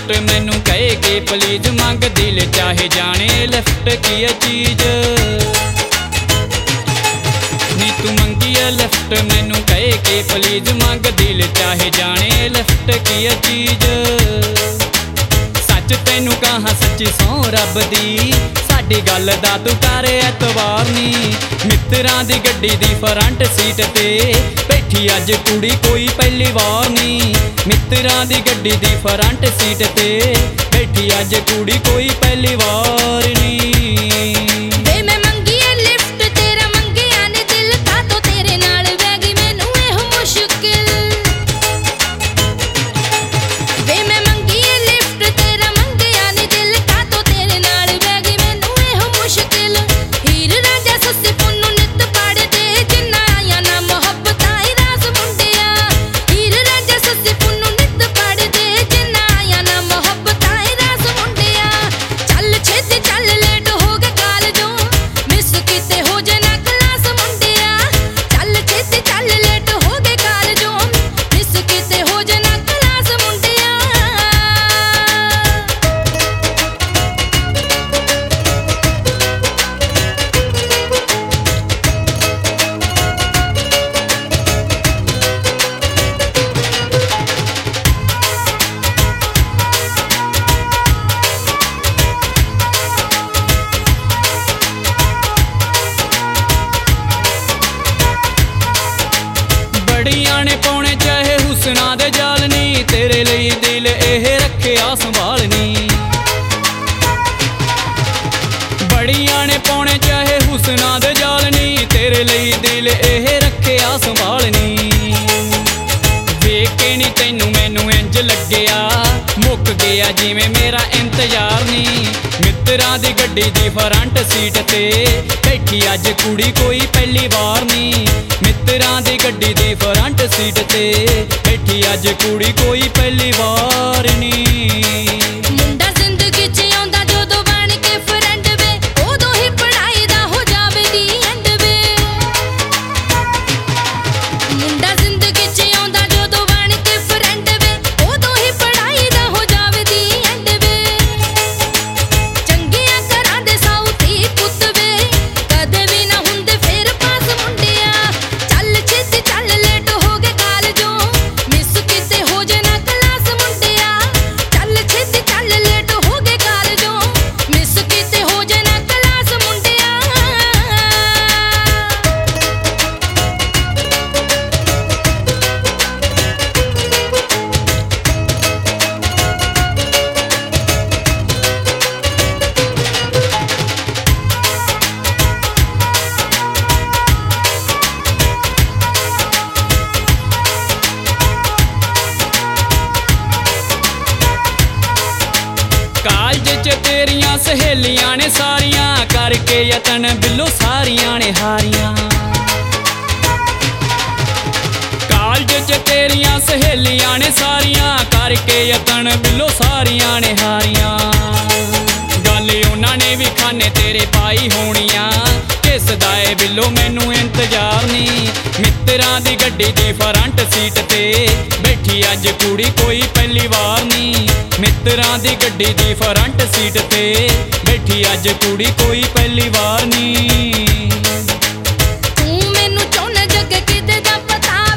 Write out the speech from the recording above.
lift मैनू कहे के प्लीज मंग दिल चाहे जाने लिफ्ट की है चीज नी तू मंगी है लिफ्ट मैनू कहे के प्लीज मंग दिल चाहे जाने लिफ्ट की है चीज सच तैनू कहा सच्ची सौ रब दी साडी गल दा तू कर एतबार नी मित्रां दी गड्डी दी फ्रंट सीट ते बैठी अज कुड़ी कोई पहली वार नी मित्रां दी गड्डी दी फ्रंट सीट ते बैठी अज कुड़ी कोई पहली वार नी ने पौने चाहे हुसना दे जाल नी तेरे लिए दिल एह रखिया संभालनी बड़ियां ने पौने चाहे हुसना दे जाल नी तेरे लिए दिल एह रखिया संभालनी वेख के नी तैनू मैनू इंज लग्गिया मुक गया जिवें मेरा इंतजार नी मित्रां दी गड्डी दी फ्रंट सीट ते बैठी अज कुड़ी कोई पहली वार नी मित्रां दी गड्डी दी फ्रंट सीट ते बैठी अज कुड़ी कोई पहली वार नी मुंडा जिंदगी च आउंदा जदों बन के फ्रेंड वे उदों ही पढ़ाई दा हो जावे दी एंड वे मुंडा जिंदगी च आउंदा जदों बन के फ्रेंड वे उदों ही पढ़ाई दा हो जावे दी एंड वे चंगियां घरां दे साउथी पुੱਤ वे कदे भी ना हुंदे फिर पास मुंडिया चल छेती चल लेट हो गए कालजों मिस किते हो जे ना क्लास मुंडिया चल छेती चल लेट हो गए कालजों मिस किते हो जे ना क्लास मुंडिया कालज च तेरियां सहेलियां ने सारियां करके यतन बिल्लो सारियां ने हारियां कालज च तेरियां सहेलियां ने सारियां करके यतन बिल्लो सारियां ने हारियां गल उन्हां ने भी खाने तेरे पाई होनियां किस दा ए बिल्लो मैनू इंतजार नी मित्रां दी गड्डी दी फ्रंट सीट ते बैठी अज कुड़ी कोई पहली वार नी मित्रां दी गड्डी दी फ्रंट सीट ते बैठी अज कुड़ी कोई पहली वार नी तू मैनू चाहुंदा जग किते दा पता